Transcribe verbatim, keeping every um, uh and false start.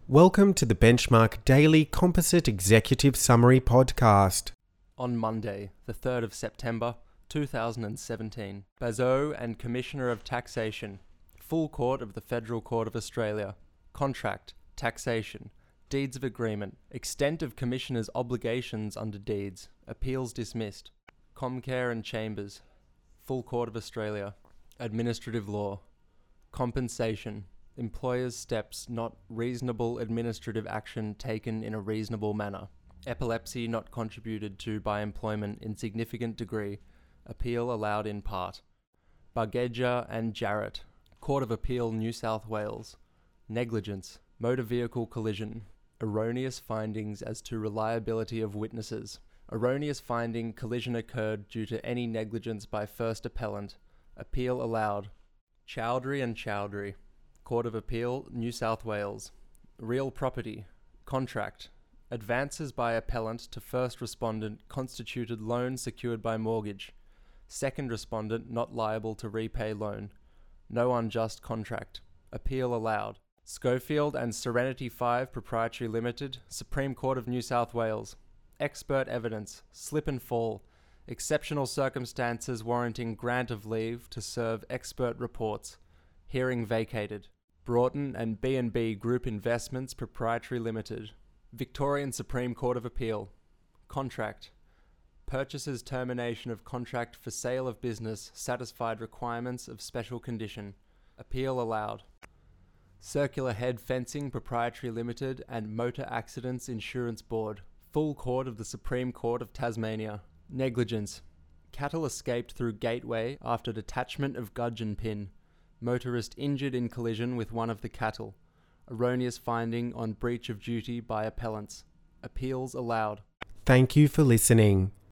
Welcome to the Benchmark Daily Composite Executive Summary Podcast. On Monday, the third of September, two thousand seventeen, Bazot and Commissioner of Taxation, Full Court of the Federal Court of Australia, Contract, Taxation, Deeds of Agreement, Extent of Commissioner's Obligations under Deeds, Appeals Dismissed, Comcare and Chambers, Full Court of Australia, Administrative Law, Compensation, Employers' steps not reasonable administrative action taken in a reasonable manner. Epilepsy not contributed to by employment in significant degree. Appeal allowed in part. Bargeja and Jarrett, Court of Appeal, New South Wales. Negligence, motor vehicle collision. Erroneous findings as to reliability of witnesses. Erroneous finding collision occurred due to any negligence by first appellant. Appeal allowed. Chowdhury and Chowdhury, Court of Appeal, New South Wales. Real property, contract. Advances by appellant to first respondent constituted loan secured by mortgage. Second respondent not liable to repay loan. No unjust contract. Appeal allowed. Schofield and Serenity five Proprietary Limited, Supreme Court of New South Wales. Expert evidence, slip and fall. Exceptional circumstances warranting grant of leave to serve expert reports. Hearing vacated. Broughton and B and B Group Investments Proprietary Limited. Victorian Supreme Court of Appeal. Contract. Purchaser's termination of contract for sale of business satisfied requirements of special condition. Appeal allowed. Circular Head Fencing Proprietary Limited and Motor Accidents Insurance Board. Full Court of the Supreme Court of Tasmania. Negligence. Cattle escaped through gateway after detachment of gudgeon pin. Motorist injured in collision with one of the cattle. Erroneous finding on breach of duty by appellants. Appeals allowed. Thank you for listening.